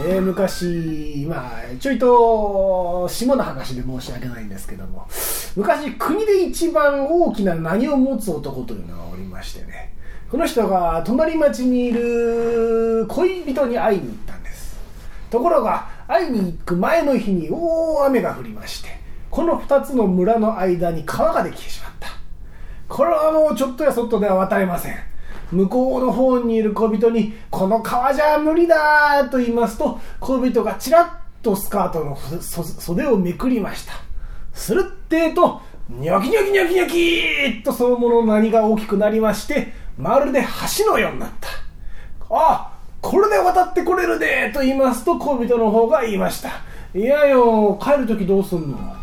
昔、ちょいと下の話で申し訳ないんですけども、昔国で一番大きな何を持つ男というのがおりましてね、この人が隣町にいる恋人に会いに行ったんです。ところが会いに行く前の日に大雨が降りまして、この2つの村の間に川ができてしまった。これはもうちょっとやそっとでは渡れません。向こうの方にいる恋人に、この川じゃ無理だと言いますと、恋人がちらっとスカートの袖をめくりました。するってと、ニョキニョキニョキニョキーとそのものの何が大きくなりまして、まるで橋のようになった。あ、これで渡ってこれるでと言いますと、恋人の方が言いました。いやよ、帰るときどうすんの？